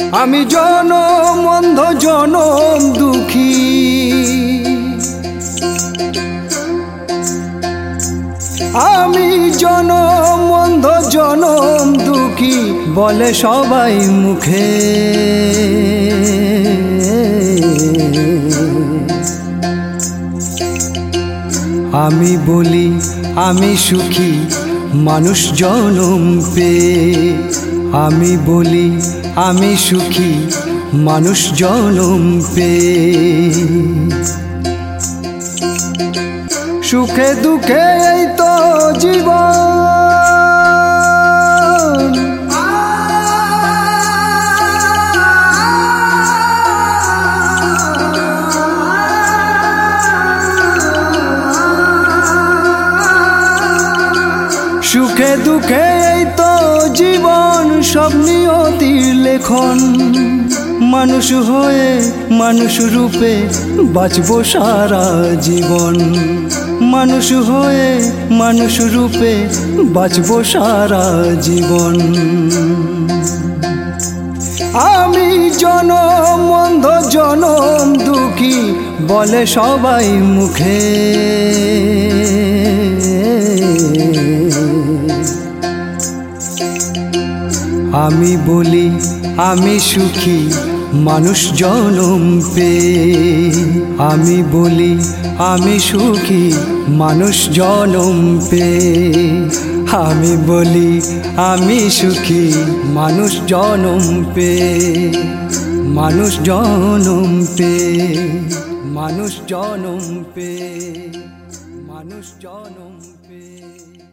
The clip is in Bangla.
আমি জনম অন্ধ জনম দুঃখী, আমি জনম অন্ধ জনম দুঃখী বলে সবাই মুখে। আমি বলি আমি সুখী মানুষ জনম পেয়ে, আমি বলি আমি সুখী মানুষ জনম পেয়ে। সুখে দুঃখে এই তো জীবন, সুখে দুঃখে এই তো জীবন, সব নিয়তির লেখন। মানুষ হয়ে মানুষ রূপে বাঁচবো সারা জীবন, মানুষ হয়ে মানুষ রূপে বাঁচবো সারা জীবন। আমি জনম অন্ধ জনম দুঃখী বলে সবাই মুখে। আমি বলি আমি সুখী মানুষ জনম পেয়ে, আমি বলি আমি সুখী মানুষ জনম পেয়ে, আমি বলি আমি সুখী মানুষ জনম পেয়ে, মানুষ জনম পেয়ে, মানুষ জনম পেয়ে, মানুষ জনম পেয়ে।